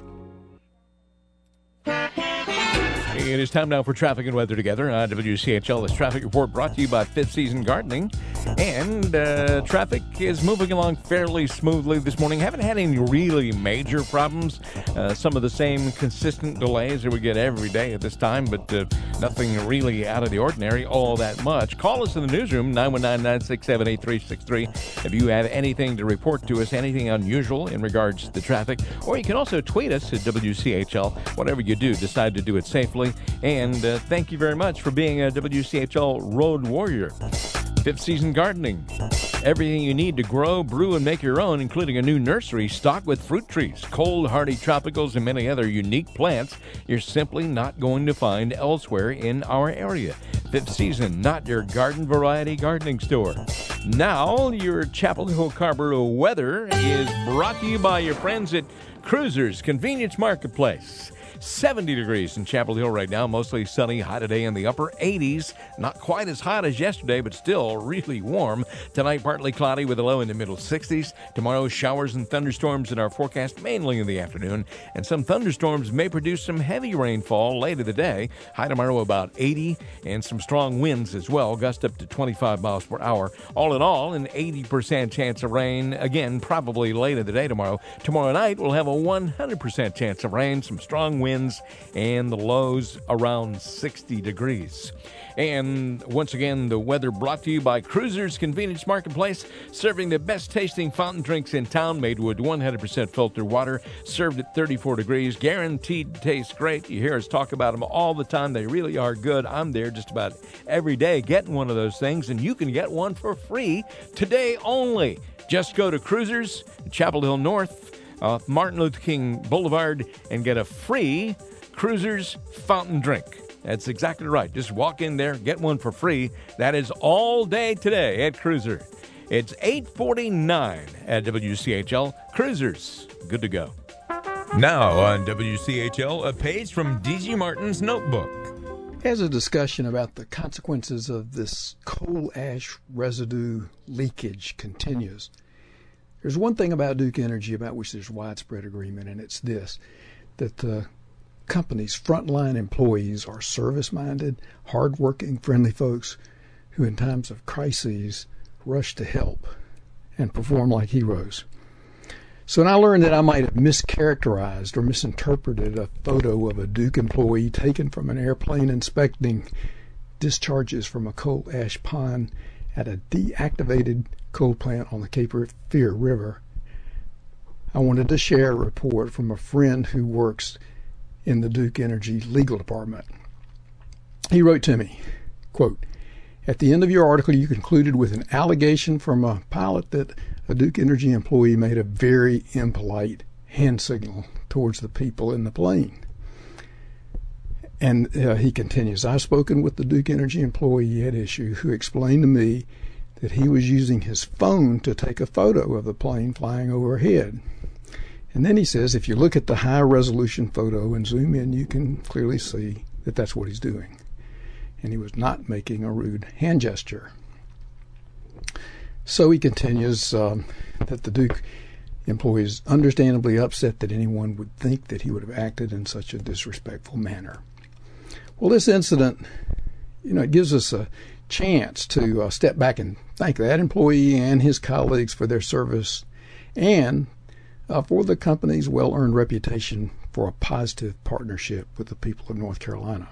It is time now for traffic and weather together on W C H L. This traffic report brought to you by Fifth Season Gardening. And uh, traffic is moving along fairly smoothly this morning. Haven't had any really major problems. Uh, some of the same consistent delays that we get every day at this time, but uh, nothing really out of the ordinary all that much. Call us in the newsroom, nine one nine, nine six seven, eight three six three, if you have anything to report to us, anything unusual in regards to the traffic. Or you can also tweet us at W C H L. Whatever you do, decide to do it safely. And uh, thank you very much for being a W C H L Road Warrior. Fifth Season Gardening. Everything you need to grow, brew, and make your own, including a new nursery stocked with fruit trees, cold, hardy tropicals, and many other unique plants you're simply not going to find elsewhere in our area. Fifth Season, not your garden variety gardening store. Now, your Chapel Hill Carrboro weather is brought to you by your friends at Cruisers Convenience Marketplace. seventy degrees in Chapel Hill right now, mostly sunny, high today in the upper eighties. Not quite as hot as yesterday, but still really warm. Tonight, partly cloudy with a low in the middle sixties. Tomorrow, showers and thunderstorms in our forecast, mainly in the afternoon. And some thunderstorms may produce some heavy rainfall late in the day. High tomorrow about eighty, and some strong winds as well, gust up to twenty-five miles per hour. All in all, an eighty percent chance of rain, again, probably late in the day tomorrow. Tomorrow night, we'll have a one hundred percent chance of rain, some strong winds, and the lows around sixty degrees. And once again, the weather brought to you by Cruisers Convenience Marketplace, serving the best tasting fountain drinks in town, made with one hundred percent filtered water, served at thirty-four degrees, guaranteed to taste great. You hear us talk about them all the time. They really are good. I'm there just about every day getting one of those things, and you can get one for free today only. Just go to Cruisers, Chapel Hill North, Uh, Martin Luther King Boulevard, and get a free Cruisers fountain drink. That's exactly right. Just walk in there, get one for free. That is all day today at Cruiser. It's eight forty-nine at W C H L. Cruisers, good to go. Now on W C H L, a page from D G Martin's notebook. As a discussion about the consequences of this coal ash residue leakage continues, there's one thing about Duke Energy about which there's widespread agreement, and it's this, that the company's frontline employees are service-minded, hard-working, friendly folks who in times of crises rush to help and perform like heroes. So when I learned that I might have mischaracterized or misinterpreted a photo of a Duke employee taken from an airplane inspecting discharges from a coal ash pond at a deactivated coal plant on the Cape Fear River, I wanted to share a report from a friend who works in the Duke Energy legal department. He wrote to me, quote, "At the end of your article, you concluded with an allegation from a pilot that a Duke Energy employee made a very impolite hand signal towards the people in the plane." And uh, he continues, "I've spoken with the Duke Energy employee at issue who explained to me that he was using his phone to take a photo of the plane flying overhead." And then he says, if you look at the high-resolution photo and zoom in, you can clearly see that that's what he's doing. And he was not making a rude hand gesture. So he continues um, that the Duke employee is understandably upset that anyone would think that he would have acted in such a disrespectful manner. Well, this incident, you know, it gives us a chance to uh, step back and thank that employee and his colleagues for their service and uh, for the company's well-earned reputation for a positive partnership with the people of North Carolina.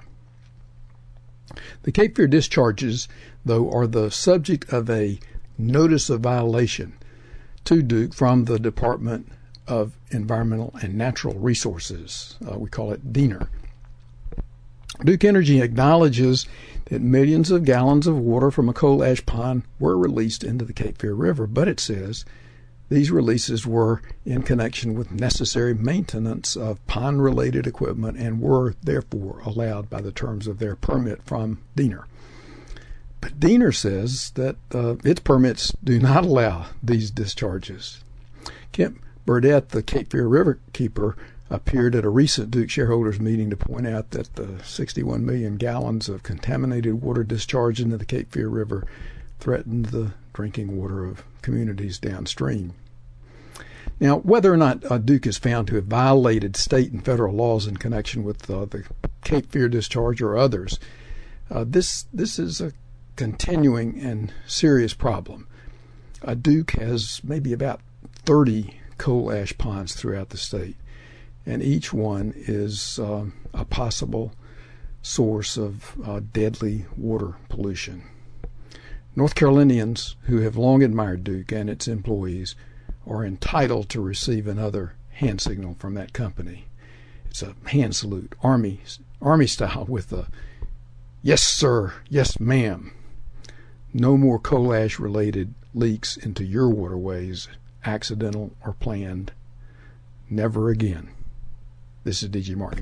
The Cape Fear discharges, though, are the subject of a notice of violation to Duke from the Department of Environmental and Natural Resources. Uh, we call it D E N R. Duke Energy acknowledges that millions of gallons of water from a coal ash pond were released into the Cape Fear River, but it says these releases were in connection with necessary maintenance of pond-related equipment and were therefore allowed by the terms of their permit from D E N R. But D E N R says that uh, its permits do not allow these discharges. Kemp Burdett, the Cape Fear River keeper, appeared at a recent Duke shareholders meeting to point out that the sixty-one million gallons of contaminated water discharged into the Cape Fear River threatened the drinking water of communities downstream. Now, whether or not uh, Duke is found to have violated state and federal laws in connection with uh, the Cape Fear discharge or others, uh, this this is a continuing and serious problem. Uh, Duke has maybe about thirty coal ash ponds throughout the state, and each one is um, a possible source of uh, deadly water pollution. North Carolinians who have long admired Duke and its employees are entitled to receive another hand signal from that company. It's a hand salute, Army, Army style, with a yes sir, yes ma'am. No more coal ash related leaks into your waterways, accidental or planned. Never again. This is D J Martin.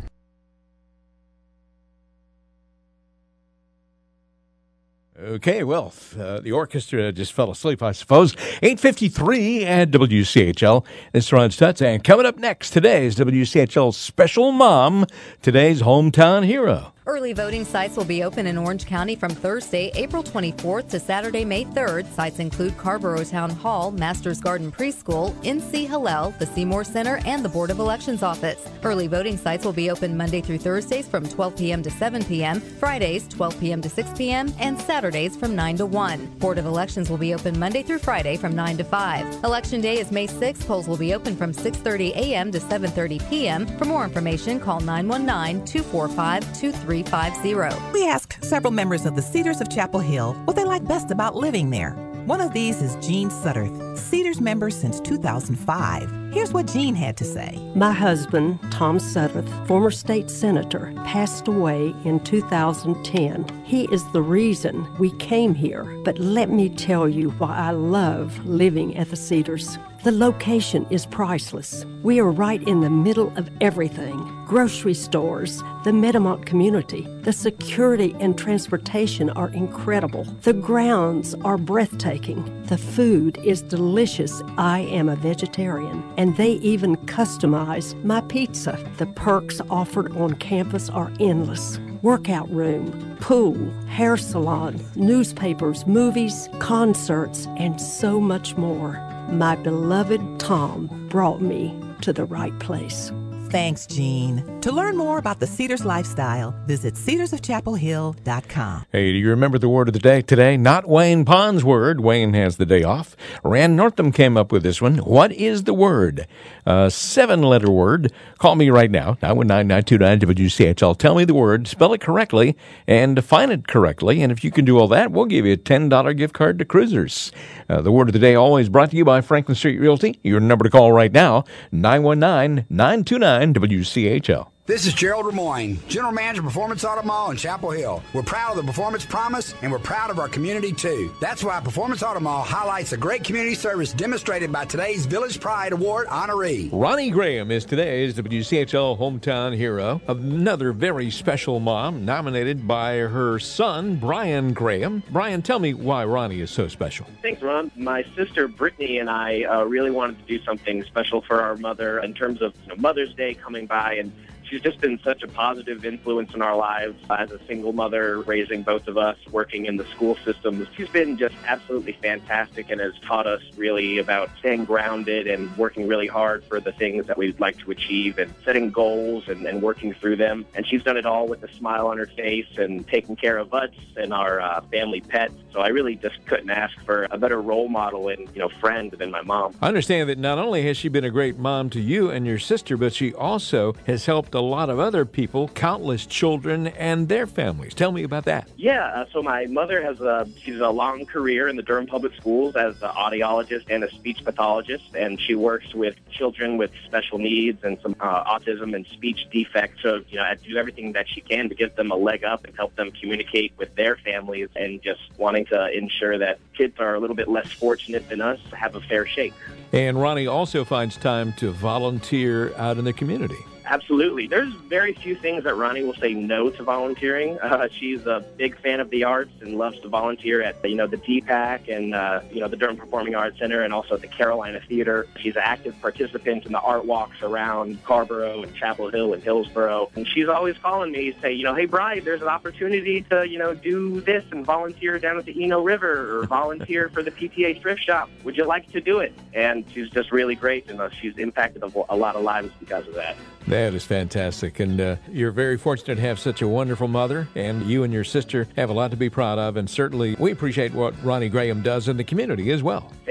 Okay, well, uh, the orchestra just fell asleep, I suppose. eight fifty-three at W C H L. This is Ron Stutz, and coming up next, today's W C H L special mom, today's hometown hero. Early voting sites will be open in Orange County from Thursday, April twenty-fourth to Saturday, May third. Sites include Carrboro Town Hall, Masters Garden Preschool, N C Hillel, the Seymour Center, and the Board of Elections office. Early voting sites will be open Monday through Thursdays from twelve p.m. to seven p.m., Fridays twelve p.m. to six p.m., and Saturdays from nine to one. Board of Elections will be open Monday through Friday from nine to five. Election Day is May sixth. Polls will be open from six thirty a.m. to seven thirty p.m. For more information, call nine one nine, two four five, two three five zero. We asked several members of the Cedars of Chapel Hill what they like best about living there. One of these is Jean Sutterth, Cedars member since two thousand five. Here's what Jean had to say. My husband, Tom Sutterth, former state senator, passed away in two thousand ten. He is the reason we came here. But let me tell you why I love living at the Cedars. The location is priceless. We are right in the middle of everything. Grocery stores, the Metamont community, the security and transportation are incredible. The grounds are breathtaking. The food is delicious. I am a vegetarian, and they even customize my pizza. The perks offered on campus are endless. Workout room, pool, hair salon, newspapers, movies, concerts, and so much more. My beloved Tom brought me to the right place. Thanks, Jean. To learn more about the Cedars lifestyle, visit cedars of chapel hill dot com. Hey, do you remember the word of the day today? Not Wayne Pond's word. Wayne has the day off. Rand Northam came up with this one. What is the word? A seven-letter word. Call me right now, nine one nine, nine two nine, W C H L. Tell me the word, spell it correctly, and define it correctly. And if you can do all that, we'll give you a ten dollars gift card to Cruisers. Uh, the word of the day always brought to you by Franklin Street Realty. Your number to call right now, nine one nine, nine two nine, W C H L. This is Gerald Remoyne, General Manager of Performance Auto Mall in Chapel Hill. We're proud of the Performance Promise, and we're proud of our community, too. That's why Performance Auto Mall highlights the great community service demonstrated by today's Village Pride Award honoree. Ronnie Graham is today's W C H L hometown hero. Another very special mom, nominated by her son, Brian Graham. Brian, tell me why Ronnie is so special. Thanks, Ron. My sister, Brittany, and I uh, really wanted to do something special for our mother in terms of you know, Mother's Day coming by, and she's just been such a positive influence in our lives as a single mother, raising both of us, working in the school system. She's been just absolutely fantastic and has taught us really about staying grounded and working really hard for the things that we'd like to achieve and setting goals and, and working through them. And she's done it all with a smile on her face and taking care of us and our uh, family pets. So I really just couldn't ask for a better role model and, you know, friend than my mom. I understand that not only has she been a great mom to you and your sister, but she also has helped a lot of other people, countless children and their families. Tell me about that. Yeah, uh, so my mother has a, she's a long career in the Durham Public Schools as an audiologist and a speech pathologist, and she works with children with special needs and some uh, autism and speech defects. So, you know, I do everything that she can to give them a leg up and help them communicate with their families, and just wanting to ensure that kids are a little bit less fortunate than us have a fair shake. And Ronnie also finds time to volunteer out in the community. Absolutely. There's very few things that Ronnie will say no to volunteering. Uh, she's a big fan of the arts and loves to volunteer at, you know, the D PAC and, uh, you know, the Durham Performing Arts Center, and also at the Carolina Theater. She's an active participant in the art walks around Carrboro and Chapel Hill and Hillsboro. And she's always calling me to say, you know, hey, Bri, there's an opportunity to, you know, do this and volunteer down at the Eno River or volunteer for the P T A thrift shop. Would you like to do it? And she's just really great, and uh, she's impacted a, a lot of lives because of that. That is fantastic, and uh, you're very fortunate to have such a wonderful mother, and you and your sister have a lot to be proud of, and certainly we appreciate what Ronnie Graham does in the community as well.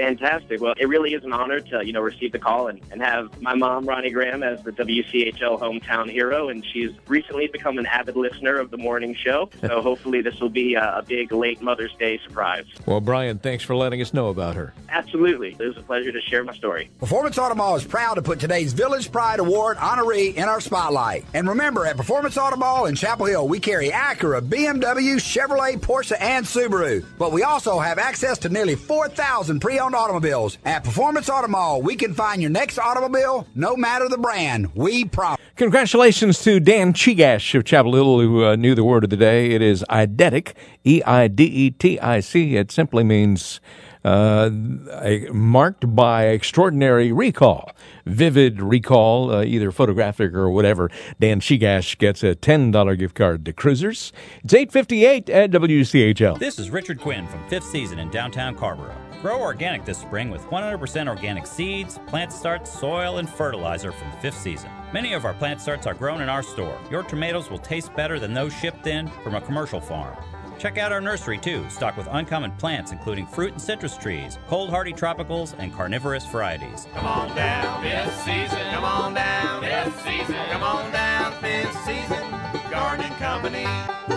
Fantastic. Well, it really is an honor to, you know, receive the call and, and have my mom, Ronnie Graham, as the W C H L hometown hero, and she's recently become an avid listener of the morning show, so hopefully this will be a, a big late Mother's Day surprise. Well, Brian, thanks for letting us know about her. Absolutely. It was a pleasure to share my story. Performance Auto Mall is proud to put today's Village Pride Award honoree in our spotlight. And remember, at Performance Auto Mall in Chapel Hill, we carry Acura, B M W, Chevrolet, Porsche, and Subaru. But we also have access to nearly four thousand pre-owned automobiles. At Performance Auto Mall, we can find your next automobile, no matter the brand. We promise. Congratulations to Dan Chigash of Chapel Hill, who uh, knew the word of the day. It is eidetic, E I D E T I C. It simply means uh, a, marked by extraordinary recall, vivid recall, uh, either photographic or whatever. Dan Chigash gets a ten dollars gift card to Cruisers. It's eight fifty-eight at W C H L. This is Richard Quinn from Fifth Season in downtown Carrboro. Grow organic this spring with one hundred percent organic seeds, plant starts, soil, and fertilizer from Fifth Season. Many of our plant starts are grown in our store. Your tomatoes will taste better than those shipped in from a commercial farm. Check out our nursery, too, stocked with uncommon plants including fruit and citrus trees, cold-hardy tropicals, and carnivorous varieties. Come on down, Fifth Season. Come on down, Fifth Season. Come on down, Fifth Season. Gardening Company.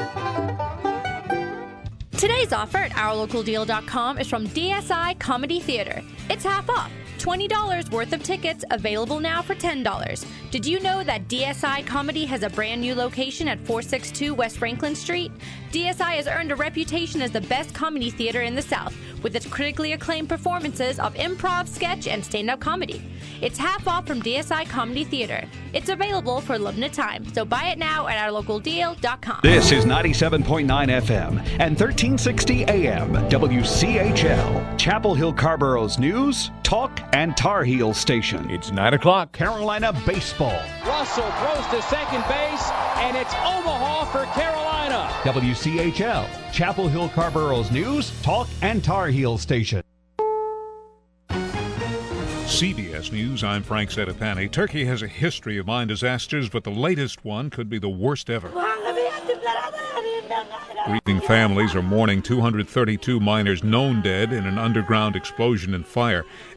Today's offer at our local deal dot com is from D S I Comedy Theater. It's half off. twenty dollars worth of tickets available now for ten dollars. Did you know that D S I Comedy has a brand new location at four sixty-two West Franklin Street? D S I has earned a reputation as the best comedy theater in the South, with its critically acclaimed performances of improv, sketch, and stand-up comedy. It's half off from D S I Comedy Theater. It's available for a limited time, so buy it now at our local deal dot com. This is ninety-seven point nine F M and thirteen sixty A M W C H L, Chapel Hill Carrboro's news, talk, and Tar Heel station. It's nine o'clock. Carolina baseball. Russell throws to second base, and it's Omaha for Carolina. W C H L, Chapel Hill Carrboro's news, talk, and Tar Heel station. C B S News, I'm Frank Sedapani. Turkey has a history of mine disasters, but the latest one could be the worst ever. Grieving families are mourning two hundred thirty-two miners known dead in an underground explosion and fire.